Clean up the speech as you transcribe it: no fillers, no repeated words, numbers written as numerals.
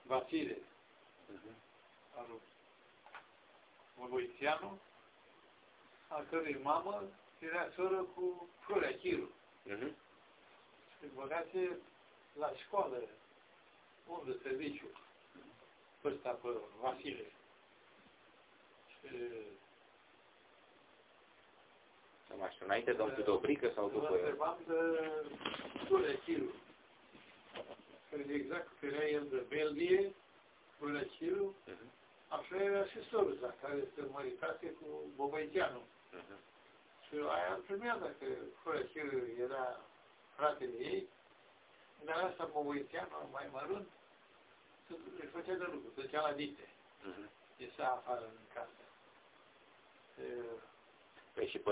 Vasile, al lui Măgoițianu, a cărui mamă era soră cu Florea Chiru. Și băgase la școală, unde serviciu, ăsta pe Vasile. Și Nu mai știu, înainte de un Dobrică sau după... Vă întrebam de Florea Chiru. Exact, că era el de Belgie, Florea Chiru, așa era și soruța, care se măritase cu Bobăițeanu. Și aia îl primea dacă Florea Chiru era fratele ei, dar asta Bobăițeanu, mai mărunt, îi făcea de lucru, se ducea la dite. Ieșea afară în casă. Păi și pe